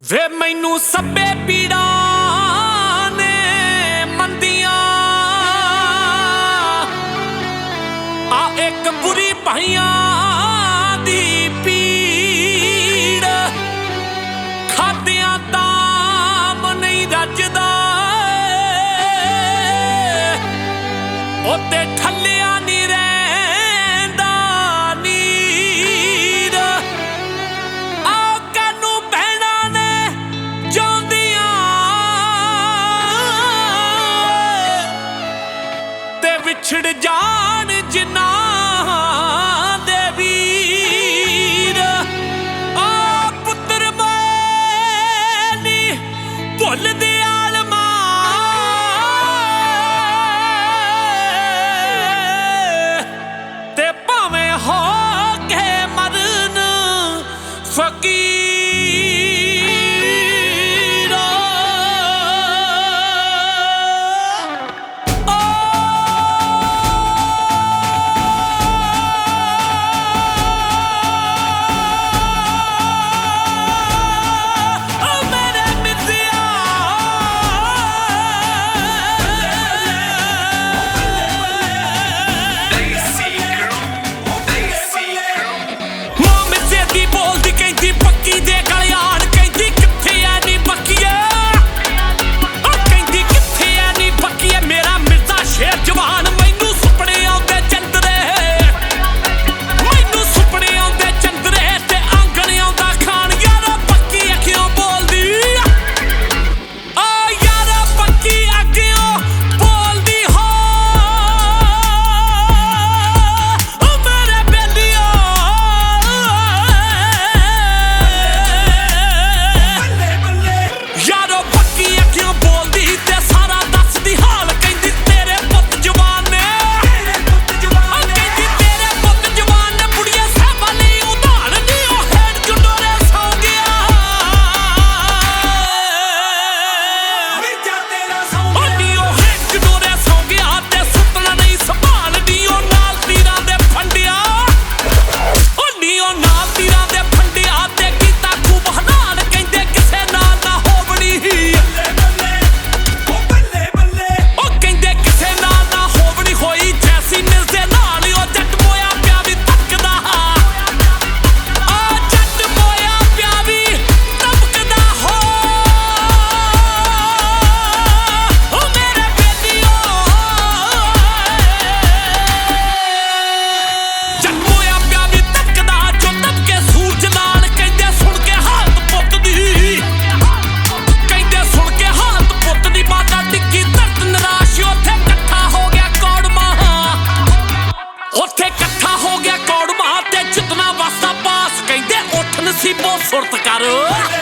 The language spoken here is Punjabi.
ਵੇ ਮੈਨੂੰ ਸੱਬੇ ਪੀੜਾਂ ਨੇ ਮੰਦੀਆਂ ਆ ਇੱਕ ਬੁਰੀ ਭਾਈਆਂ ਦੀ ਪੀੜ ਖਾਦਿਆਂ ਤਾਂ ਨਹੀਂ ਰੱਜਦਾ ਉੱਤੇ ਠੱਲਿਆ ਨਹੀਂ ਰਹਿੰਦਾ ਨੀਰ ਆ ਕਾਨੂੰ ਭੈਣਾਂ ਨੇ ਜਾਂਦੀਆਂ ਤੇ ਵਿਛੜ ਜਾਣ ਜਿਨ੍ਹਾਂ ਦੇ ਵੀਰ ਆ ਪੁੱਤਰ ਮੈਂ ਨੀ ਭੁੱਲਦੇ फकीर सुरत कर।